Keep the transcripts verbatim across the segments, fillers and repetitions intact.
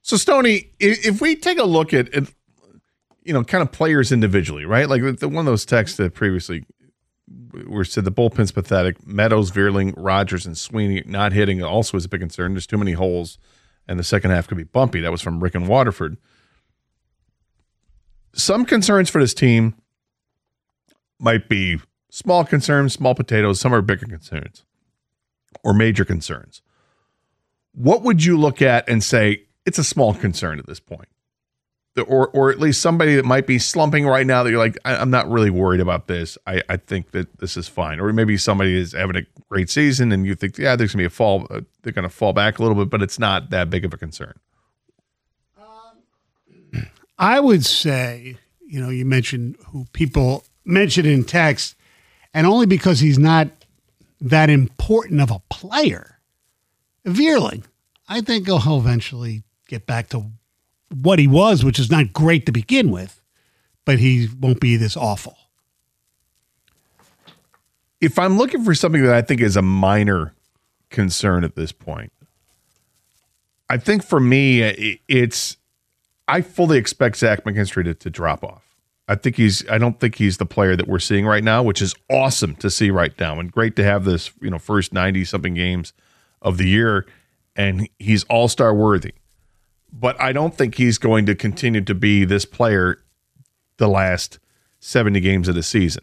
So, Stoney, if we take a look at, at you know, kind of players individually, right? Like the, one of those texts that previously were said the bullpen's pathetic. Meadows, Veerling, Rogers, and Sweeney not hitting also is a big concern. There's too many holes, and the second half could be bumpy. That was from Rick in Waterford. Some concerns for this team might be small concerns, small potatoes. Some are bigger concerns or major concerns. What would you look at and say it's a small concern at this point? Or or at least somebody that might be slumping right now that you're like, I, I'm not really worried about this. I, I think that this is fine. Or maybe somebody is having a great season and you think, yeah, there's going to be a fall. Uh, they're going to fall back a little bit, but it's not that big of a concern. Um, I would say, you know, you mentioned who people mentioned in text, and only because he's not that important of a player. Veerling, I think he'll eventually get back to what he was, which is not great to begin with, but he won't be this awful. If I'm looking for something that I think is a minor concern at this point, I think for me, it's, I fully expect Zach McKinstry to, to drop off. I think he's, I don't think he's the player that we're seeing right now, which is awesome to see right now and great to have this, you know, first ninety something games of the year, and he's all-star worthy. But I don't think he's going to continue to be this player the last seventy games of the season.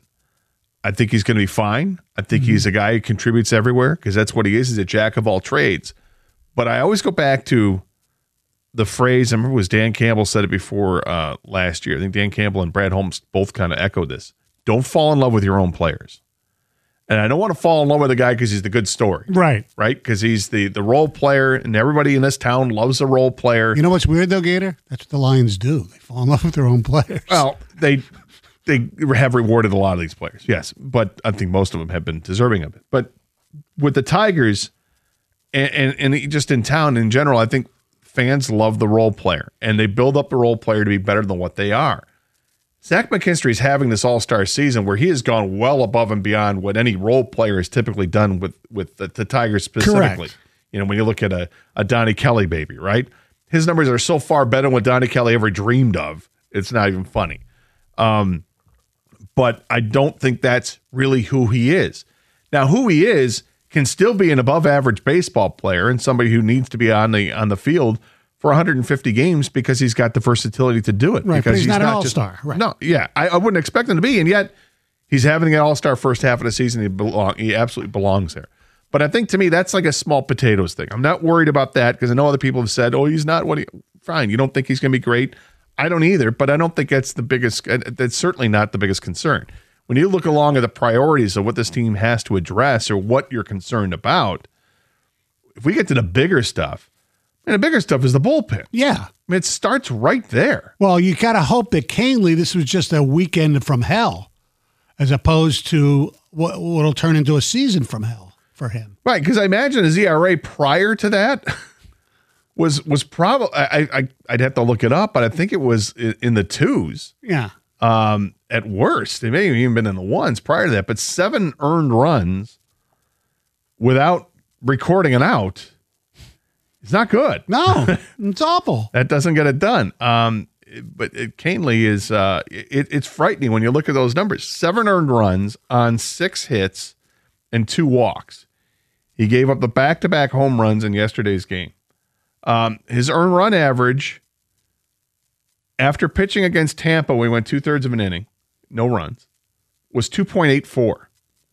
I think he's going to be fine. I think mm-hmm. he's a guy who contributes everywhere because that's what he is. He's a jack of all trades. But I always go back to the phrase, I remember it was Dan Campbell said it before uh, last year. I think Dan Campbell and Brad Holmes both kind of echoed this. Don't fall in love with your own players. And I don't want to fall in love with a guy because he's the good story. Right. Right? Because he's the, the role player, and everybody in this town loves a role player. You know what's weird, though, Gator? That's what the Lions do. They fall in love with their own players. Well, they they have rewarded a lot of these players, yes. But I think most of them have been deserving of it. But with the Tigers, and, and, and just in town in general, I think fans love the role player, and they build up the role player to be better than what they are. Zach McKinstry is having this all-star season where he has gone well above and beyond what any role player has typically done with, with the, the Tigers specifically. Correct. You know, when you look at a, a Donnie Kelly baby, right? His numbers are so far better than what Donnie Kelly ever dreamed of. It's not even funny. Um, but I don't think that's really who he is. Now, who he is can still be an above-average baseball player and somebody who needs to be on the on the field for one hundred fifty games because he's got the versatility to do it. Right, because but he's, he's not, not an just, all-star. Right. No, yeah, I, I wouldn't expect him to be, and yet he's having an all-star first half of the season. He belong, he absolutely belongs there. But I think to me that's like a small potatoes thing. I'm not worried about that because I know other people have said, "Oh, he's not what he." Fine, you don't think he's going to be great. I don't either, but I don't think that's the biggest. That's certainly not the biggest concern. When you look along at the priorities of what this team has to address or what you're concerned about, if we get to the bigger stuff, and the bigger stuff is the bullpen. Yeah. I mean, it starts right there. Well, you got to hope that Canely, this was just a weekend from hell, as opposed to what will turn into a season from hell for him. Right, because I imagine his E R A prior to that was was probably, I, I, I'd have to look it up, but I think it was in the twos. Yeah. Um, at worst. It may have even been in the ones prior to that, but seven earned runs without recording an out. It's not good. No, it's awful. That doesn't get it done. Um, but it, Canely is, uh, it, it's frightening when you look at those numbers. Seven earned runs on six hits and two walks. He gave up the back-to-back home runs in yesterday's game. Um, his earned run average, after pitching against Tampa, we went two-thirds of an inning, no runs, was two point eight four.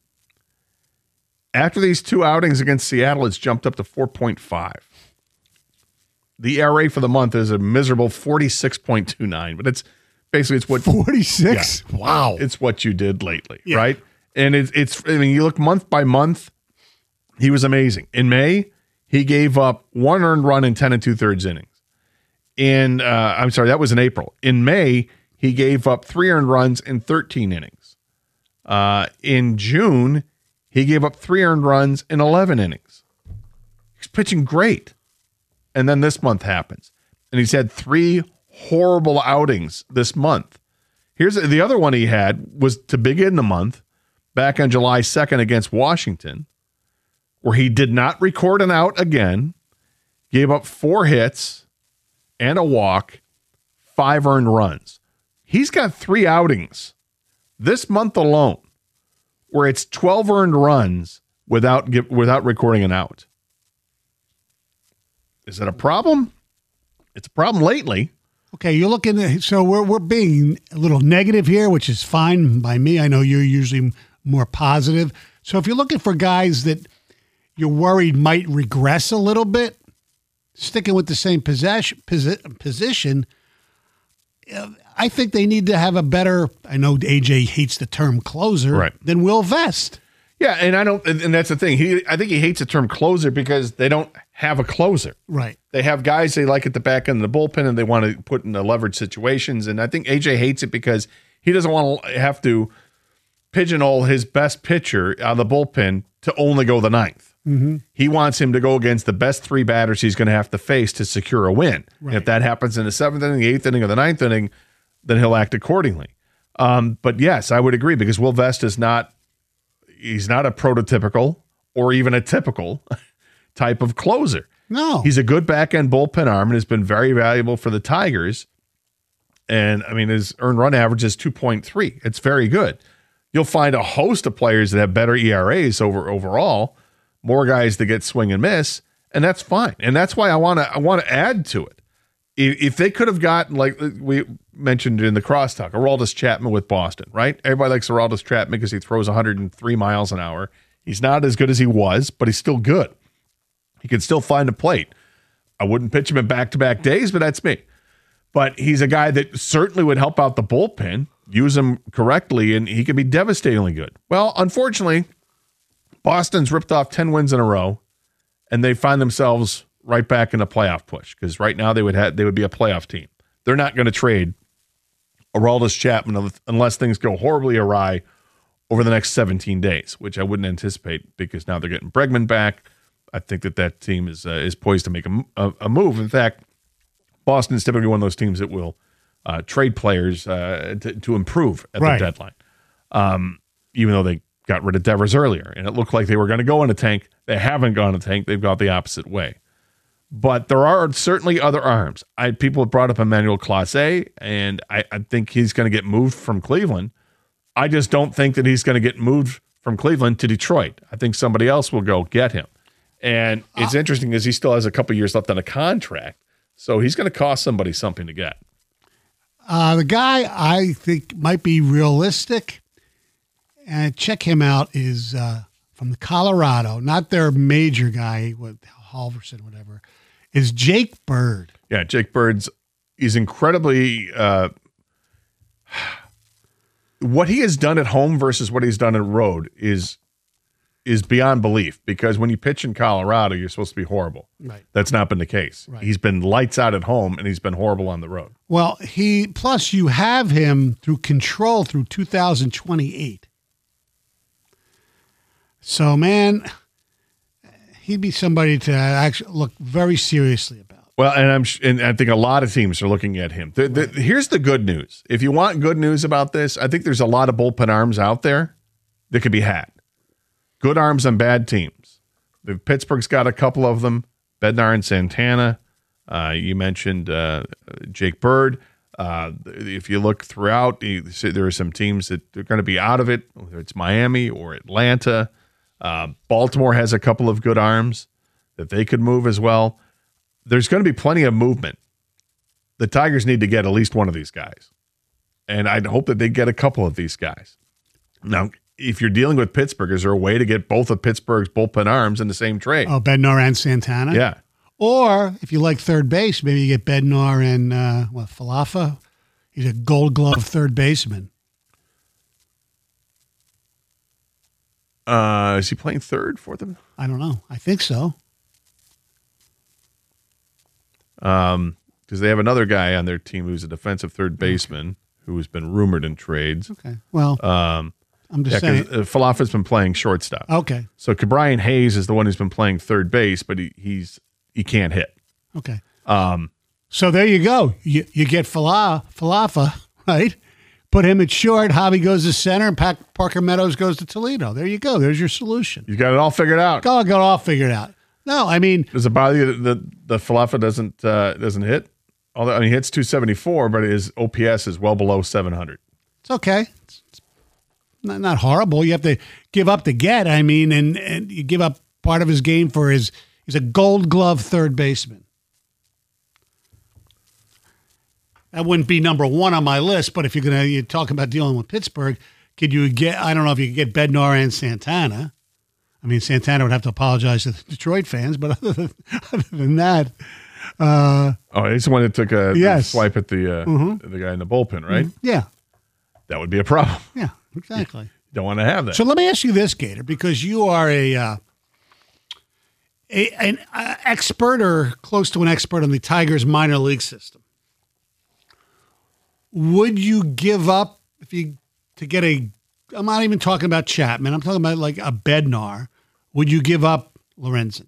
After these two outings against Seattle, it's jumped up to four point five. The E R A for the month is a miserable forty-six point two nine, but it's basically it's what forty-six. Yeah, wow, it's what you did lately, yeah. right? And it's it's. I mean, you look month by month, he was amazing. In May, he gave up one earned run in ten and two thirds innings. In uh, I'm sorry, that was in April. In May, he gave up three earned runs in thirteen innings. Uh, in June, he gave up three earned runs in eleven innings. He's pitching great. And then this month happens. And he's had three horrible outings this month. Here's the other one he had was to begin the month back on July second against Washington, where he did not record an out again, gave up four hits, and a walk, five earned runs. He's got three outings this month alone where it's twelve earned runs without without recording an out. Is that a problem? It's a problem lately. Okay, you're looking at, so we're we're being a little negative here, which is fine by me. I know you're usually more positive. So if you're looking for guys that you're worried might regress a little bit, sticking with the same possession, posi- position, I think they need to have a better, I know A J hates the term closer, right, than Will Vest. Yeah, and I don't, and that's the thing. He, I think he hates the term closer because they don't have a closer. Right. They have guys they like at the back end of the bullpen and they want to put in the leverage situations. And I think A J hates it because he doesn't want to have to pigeonhole his best pitcher out of the bullpen to only go the ninth. Mm-hmm. He wants him to go against the best three batters he's going to have to face to secure a win. Right. If that happens in the seventh inning, the eighth inning, or the ninth inning, then he'll act accordingly. Um, but yes, I would agree because Will Vest is not, he's not a prototypical or even a typical type of closer. No. He's a good back-end bullpen arm and has been very valuable for the Tigers. And, I mean, his earned run average is two point three. It's very good. You'll find a host of players that have better E R As over overall, more guys that get swing and miss, and that's fine. And that's why I want to I want to add to it. If, if they could have gotten, like we mentioned in the crosstalk, Aroldis Chapman with Boston, right? Everybody likes Aroldis Chapman because he throws one hundred three miles an hour. He's not as good as he was, but he's still good. He can still find a plate. I wouldn't pitch him in back-to-back days, but that's me. But he's a guy that certainly would help out the bullpen, use him correctly, and he could be devastatingly good. Well, unfortunately, Boston's ripped off ten wins in a row, and they find themselves right back in a playoff push because right now they would have they would be a playoff team. They're not going to trade Aroldis Chapman unless things go horribly awry over the next seventeen days, which I wouldn't anticipate because now they're getting Bregman back. I think that that team is uh, is poised to make a, a, a move. In fact, Boston is typically one of those teams that will uh, trade players uh, to, to improve at right. the deadline, um, even though they got rid of Devers earlier, and it looked like they were going to go in a tank. They haven't gone in a tank. They've gone the opposite way. But there are certainly other arms. I, people have brought up Emmanuel Clase, and I, I think he's going to get moved from Cleveland. I just don't think that he's going to get moved from Cleveland to Detroit. I think somebody else will go get him. And it's uh, interesting because he still has a couple years left on a contract, so he's going to cost somebody something to get. Uh, the guy I think might be realistic, and check him out, is uh, from the Colorado, not their major guy with Halverson, whatever, is Jake Bird. Yeah, Jake Bird's is incredibly uh, what he has done at home versus what he's done at road is is beyond belief because when you pitch in Colorado, you're supposed to be horrible. Right. That's not been the case. Right. He's been lights out at home and he's been horrible on the road. Well, he plus you have him through control through two thousand twenty-eight. So, man, he'd be somebody to actually look very seriously about. Well, and I'm and I think a lot of teams are looking at him. The, the, here's the good news. If you want good news about this, I think there's a lot of bullpen arms out there that could be had. Good arms on bad teams. The Pittsburgh's got a couple of them. Bednar and Santana. Uh, you mentioned uh, Jake Bird. Uh, if you look throughout, you see there are some teams that are going to be out of it, whether it's Miami or Atlanta. Uh, Baltimore has a couple of good arms that they could move as well. There's going to be plenty of movement. The Tigers need to get at least one of these guys. And I'd hope that they get a couple of these guys. Now, if you're dealing with Pittsburgh, is there a way to get both of Pittsburgh's bullpen arms in the same trade? Oh, Bednar and Santana? Yeah. Or if you like third base, maybe you get Bednar and, uh, what, Falafa? He's a gold glove third baseman. Uh, is he playing third for them? I don't know. I think so. Um, because they have another guy on their team who's a defensive third baseman okay. who has been rumored in trades. Okay. Well, um, I'm just yeah, saying. Uh, Falafa's been playing shortstop. Okay. So Brian Hayes is the one who's been playing third base, but he, he's he can't hit. Okay. Um. So there you go. You you get Fala, Falafa, right? Put him at short. Hobby goes to center, and Pac, Parker Meadows goes to Toledo. There you go. There's your solution. You got it all figured out. Got it all figured out. No, I mean, does it bother you that the, the Falafa doesn't uh, doesn't hit? Although I mean, he hits two seventy-four, but his O P S is well below seven hundred. It's okay. It's, it's not, not horrible. You have to give up to get. I mean, and, and you give up part of his game for his, he's a gold glove third baseman. That wouldn't be number one on my list, but if you're going to, you're talking about dealing with Pittsburgh, could you get, I don't know if you could get Bednar and Santana. I mean, Santana would have to apologize to the Detroit fans, but other than, other than that, Uh, oh, he's the one that took a, yes. a swipe at the uh, mm-hmm. the guy in the bullpen, right? Mm-hmm. Yeah. That would be a problem. Yeah, exactly. You don't want to have that. So let me ask you this, Gator, because you are a, uh, a an uh, expert or close to an expert on the Tigers minor league system. Would you give up if you to get a? I'm not even talking about Chapman. I'm talking about like a Bednar. Would you give up Lorenzen?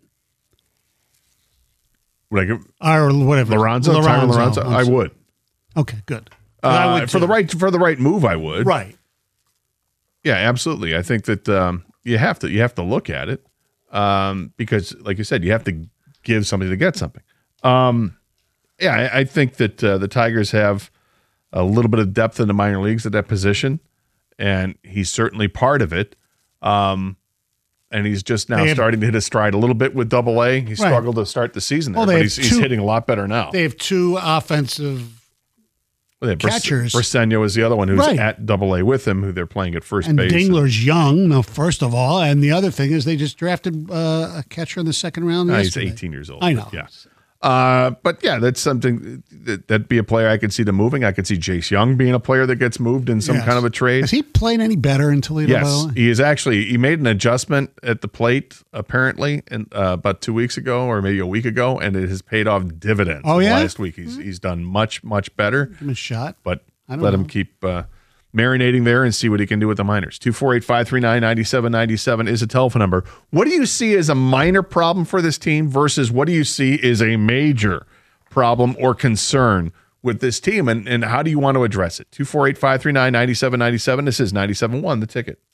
Like or whatever, Lorenzo, Lorenzo, Tyler Lorenzo, I would. Okay, good. Uh, I would for the right for the right move, I would. Right. Yeah, absolutely. I think that um, you have to you have to look at it um, because, like you said, you have to give somebody to get something. Um, yeah, I, I think that uh, the Tigers have a little bit of depth in the minor leagues at that position, and he's certainly part of it. Um, And he's just now have, starting to hit a stride a little bit with Double A. He right. struggled to start the season there, well, but he's, two, he's hitting a lot better now. They have two offensive well, catchers. Briseño is the other one who's right. at Double A with him, who they're playing at first and base. Dingler's and, young, no, first of all. And the other thing is they just drafted uh, a catcher in the second round. Uh, yesterday. He's eighteen years old. I know. Yeah. Uh, but yeah, that's something that, that'd be a player I could see them moving. I could see Jace Young being a player that gets moved in some yes. kind of a trade. Has he played any better in Toledo? Yes, he is actually. He made an adjustment at the plate apparently, in, uh, about two weeks ago or maybe a week ago, and it has paid off dividends. Oh yeah, last week he's he's done much much better. Give him a shot, but let know. him keep uh, marinating there and see what he can do with the minors. two four eight, five three nine, nine seven nine seven is a telephone number. What do you see as a minor problem for this team versus what do you see as a major problem or concern with this team, and, and how do you want to address it? two four eight, five three nine, nine seven nine seven. This is ninety-seven point one, The Ticket.